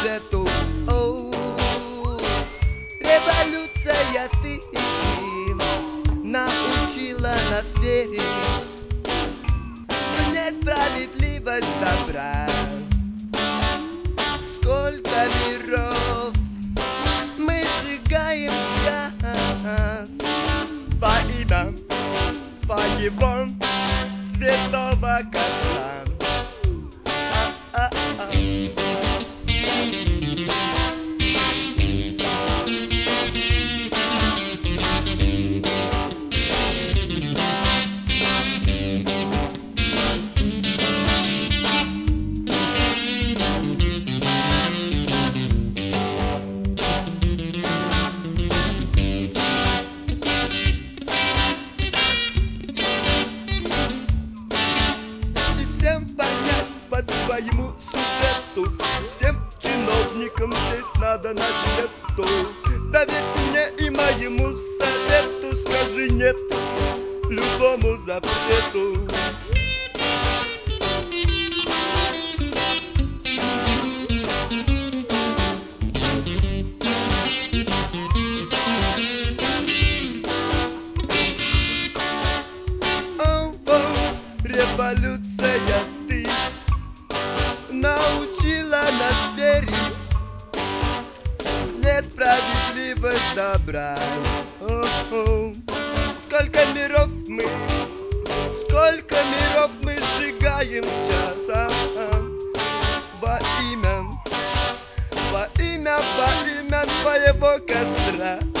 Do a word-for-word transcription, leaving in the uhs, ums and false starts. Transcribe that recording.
сюжету. Оу, революция, ты научила нас верить в несправедливость добра. Сколько миров мы сжигаем час во имя твоего святого костра. А-а-а. По твоему сюжету всем чиновникам здесь надо на диету. Доверь мне и моему совету, скажи нет любому запрету. О-о, революция, ты научила нас верить в несправедливость добра. О-о. Сколько миров мы, сколько миров мы сжигаем сейчас, а-а. Во имя, во имя, во имя твоего костра.